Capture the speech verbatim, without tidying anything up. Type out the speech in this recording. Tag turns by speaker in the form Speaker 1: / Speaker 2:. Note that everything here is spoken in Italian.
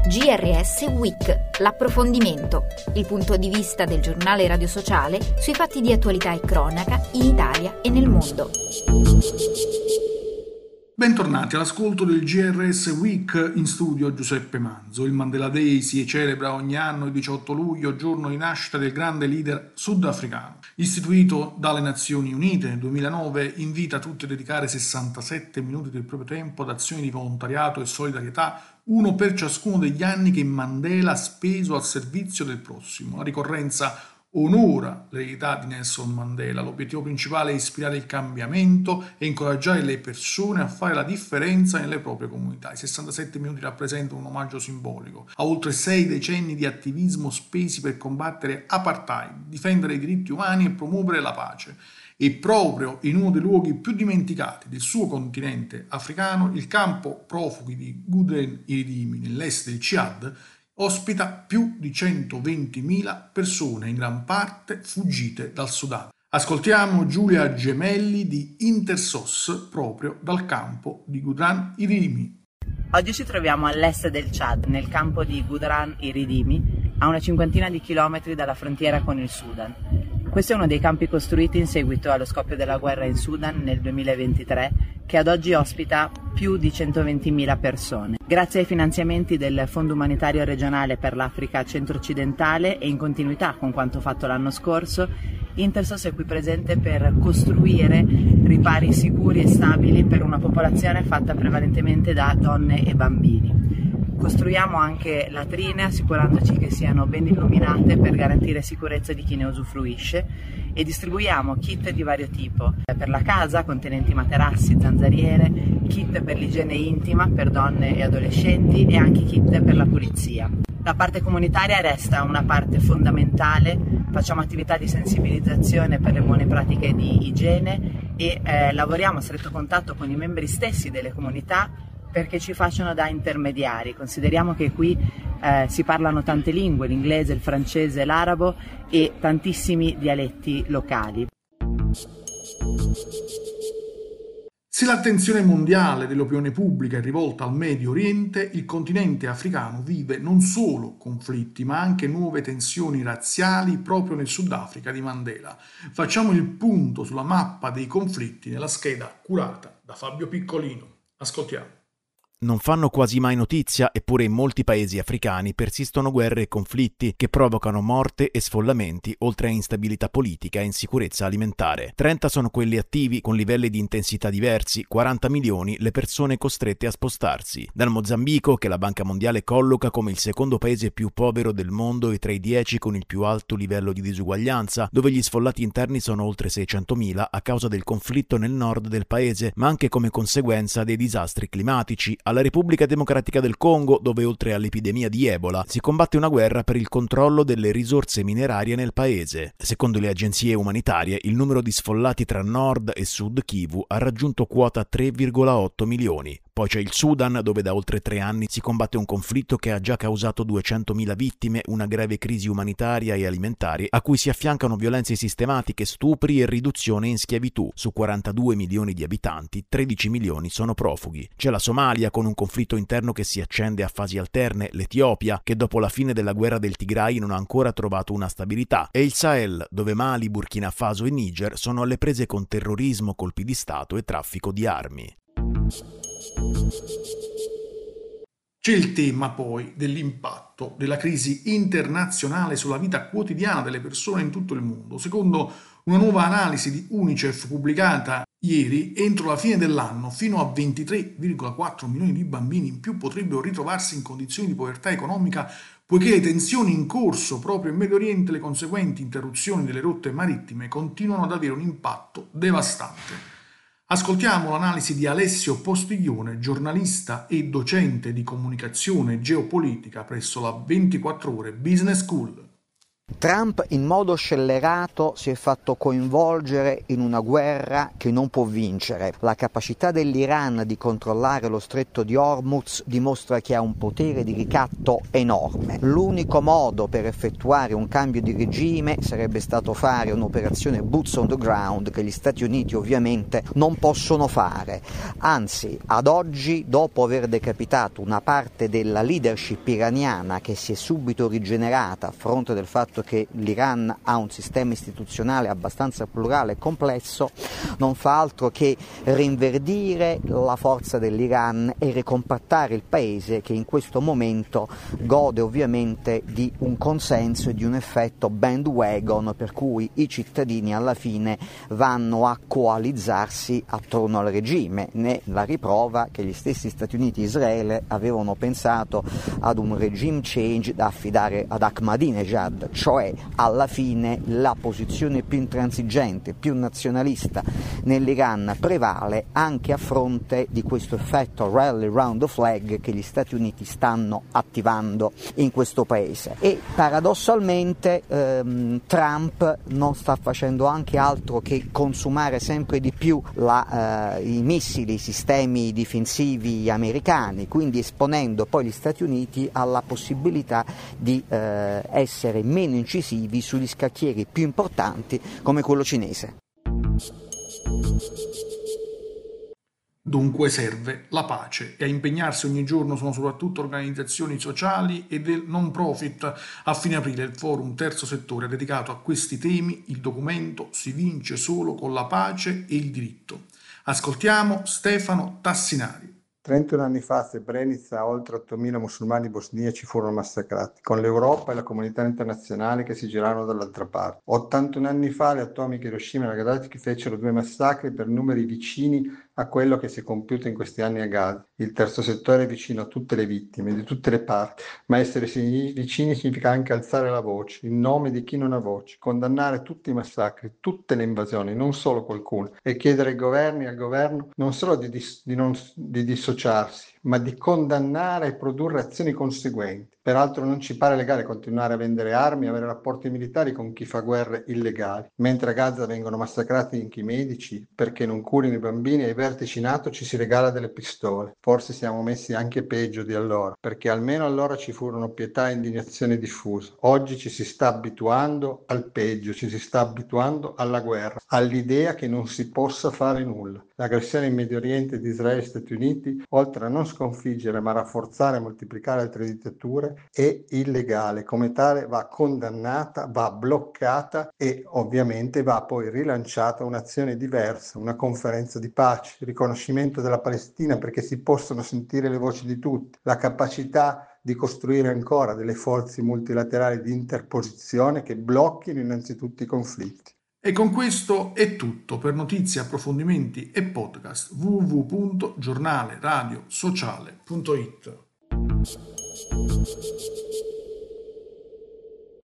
Speaker 1: G R S Week, l'approfondimento, il punto di vista del giornale radio sociale sui fatti di attualità e cronaca in Italia e nel mondo.
Speaker 2: Bentornati all'ascolto del G R S Week, in studio Giuseppe Manzo. Il Mandela Day si celebra ogni anno il diciotto luglio, giorno di nascita del grande leader sudafricano. Istituito dalle Nazioni Unite nel duemilanove, invita tutti a dedicare sessantasette minuti del proprio tempo ad azioni di volontariato e solidarietà, uno per ciascuno degli anni che Mandela ha speso al servizio del prossimo. La ricorrenza onora l'eredità di Nelson Mandela. L'obiettivo principale è ispirare il cambiamento e incoraggiare le persone a fare la differenza nelle proprie comunità. I sessantasette minuti rappresentano un omaggio simbolico a oltre sei decenni di attivismo spesi per combattere apartheid, difendere i diritti umani e promuovere la pace. E proprio in uno dei luoghi più dimenticati del suo continente africano, il campo profughi di Gudrun Iridimi, nell'est del Ciad, ospita più di centoventimila persone, in gran parte fuggite dal Sudan. Ascoltiamo Giulia Gemelli di Intersos, proprio dal campo di Gudrun Iridimi.
Speaker 3: Oggi ci troviamo all'est del Ciad, nel campo di Gudrun Iridimi, a una cinquantina di chilometri dalla frontiera con il Sudan. Questo è uno dei campi costruiti in seguito allo scoppio della guerra in Sudan nel duemilaventitré, che ad oggi ospita più di centoventimila persone. Grazie ai finanziamenti del Fondo Umanitario Regionale per l'Africa Centro-Occidentale e in continuità con quanto fatto l'anno scorso, Intersos è qui presente per costruire ripari sicuri e stabili per una popolazione fatta prevalentemente da donne e bambini. Costruiamo anche latrine assicurandoci che siano ben illuminate per garantire sicurezza di chi ne usufruisce e distribuiamo kit di vario tipo per la casa contenenti materassi, zanzariere, kit per l'igiene intima per donne e adolescenti e anche kit per la pulizia. La parte comunitaria resta una parte fondamentale, facciamo attività di sensibilizzazione per le buone pratiche di igiene e eh, lavoriamo a stretto contatto con i membri stessi delle comunità perché ci facciano da intermediari. Consideriamo che qui eh, si parlano tante lingue, l'inglese, il francese, l'arabo e tantissimi dialetti locali.
Speaker 2: Se l'attenzione mondiale dell'opinione pubblica è rivolta al Medio Oriente, il continente africano vive non solo conflitti, ma anche nuove tensioni razziali proprio nel Sudafrica di Mandela. Facciamo il punto sulla mappa dei conflitti nella scheda curata da Fabio Piccolino. Ascoltiamo.
Speaker 4: Non fanno quasi mai notizia, eppure in molti paesi africani persistono guerre e conflitti che provocano morte e sfollamenti, oltre a instabilità politica e insicurezza alimentare. trenta sono quelli attivi con livelli di intensità diversi, quaranta milioni le persone costrette a spostarsi. Dal Mozambico, che la Banca Mondiale colloca come il secondo paese più povero del mondo e tra i dieci con il più alto livello di disuguaglianza, dove gli sfollati interni sono oltre seicentomila a causa del conflitto nel nord del paese, ma anche come conseguenza dei disastri climatici, alla Repubblica Democratica del Congo, dove oltre all'epidemia di Ebola si combatte una guerra per il controllo delle risorse minerarie nel paese. Secondo le agenzie umanitarie, il numero di sfollati tra Nord e Sud Kivu ha raggiunto quota tre virgola otto milioni. Poi c'è il Sudan, dove da oltre tre anni si combatte un conflitto che ha già causato duecentomila vittime, una grave crisi umanitaria e alimentare, a cui si affiancano violenze sistematiche, stupri e riduzione in schiavitù. Su quarantadue milioni di abitanti, tredici milioni sono profughi. C'è la Somalia, con un conflitto interno che si accende a fasi alterne, l'Etiopia, che dopo la fine della guerra del Tigray non ha ancora trovato una stabilità, e il Sahel, dove Mali, Burkina Faso e Niger sono alle prese con terrorismo, colpi di Stato e traffico di armi.
Speaker 2: C'è il tema poi dell'impatto della crisi internazionale sulla vita quotidiana delle persone in tutto il mondo. Secondo una nuova analisi di UNICEF pubblicata ieri, entro la fine dell'anno fino a ventitré virgola quattro milioni di bambini in più potrebbero ritrovarsi in condizioni di povertà economica, poiché le tensioni in corso proprio in Medio Oriente e le conseguenti interruzioni delle rotte marittime continuano ad avere un impatto devastante. Ascoltiamo l'analisi di Alessio Postiglione, giornalista e docente di comunicazione geopolitica presso la ventiquattro ore Business School.
Speaker 5: Trump in modo scellerato si è fatto coinvolgere in una guerra che non può vincere. La capacità dell'Iran di controllare lo stretto di Hormuz dimostra che ha un potere di ricatto enorme. L'unico modo per effettuare un cambio di regime sarebbe stato fare un'operazione boots on the ground che gli Stati Uniti ovviamente non possono fare. Anzi, ad oggi, dopo aver decapitato una parte della leadership iraniana che si è subito rigenerata a fronte del fatto che l'Iran ha un sistema istituzionale abbastanza plurale e complesso, non fa altro che rinverdire la forza dell'Iran e ricompattare il paese, che in questo momento gode ovviamente di un consenso e di un effetto bandwagon, per cui i cittadini alla fine vanno a coalizzarsi attorno al regime. Ne la riprova che gli stessi Stati Uniti e Israele avevano pensato ad un regime change da affidare ad Ahmadinejad, cioè alla fine la posizione più intransigente, più nazionalista nell'Iran prevale anche a fronte di questo effetto rally round the flag che gli Stati Uniti stanno attivando in questo paese. E paradossalmente ehm, Trump non sta facendo anche altro che consumare sempre di più la, eh, i missili, i sistemi difensivi americani, quindi esponendo poi gli Stati Uniti alla possibilità di eh, essere meno incisivi sugli scacchieri più importanti come quello cinese.
Speaker 2: Dunque serve la pace e a impegnarsi ogni giorno sono soprattutto organizzazioni sociali e del non profit. A fine aprile il forum Terzo Settore ha dedicato a questi temi il documento Si vince solo con la pace e il diritto. Ascoltiamo Stefano Tassinari.
Speaker 6: trentuno anni fa a Srebrenica oltre ottomila musulmani bosniaci furono massacrati, con l'Europa e la comunità internazionale che si girarono dall'altra parte. ottantuno anni fa le atomiche Hiroshima e Nagasaki fecero due massacri per numeri vicini a quello che si è compiuto in questi anni a Gaza. Il terzo settore è vicino a tutte le vittime, di tutte le parti, ma essere vicini significa anche alzare la voce, in nome di chi non ha voce, condannare tutti i massacri, tutte le invasioni, non solo qualcuno, e chiedere ai governi e al governo non solo di, dis- di, non, di dissociarsi, ma di condannare e produrre azioni conseguenti. Peraltro non ci pare legale continuare a vendere armi e avere rapporti militari con chi fa guerre illegali, mentre a Gaza vengono massacrati anche i medici perché non curino i bambini e ai vertici NATO ci si regala delle pistole. Forse siamo messi anche peggio di allora, perché almeno allora ci furono pietà e indignazione diffusa. Oggi ci si sta abituando al peggio, ci si sta abituando alla guerra, all'idea che non si possa fare nulla. L'aggressione in Medio Oriente di Israele e Stati Uniti, oltre a non sconfiggere ma rafforzare e moltiplicare altre dittature, è illegale, come tale va condannata, va bloccata e ovviamente va poi rilanciata un'azione diversa, una conferenza di pace, il riconoscimento della Palestina perché si possono sentire le voci di tutti, la capacità di costruire ancora delle forze multilaterali di interposizione che blocchino innanzitutto i conflitti.
Speaker 2: E con questo è tutto. Per notizie, approfondimenti e podcast w w w punto giornale radio sociale punto it.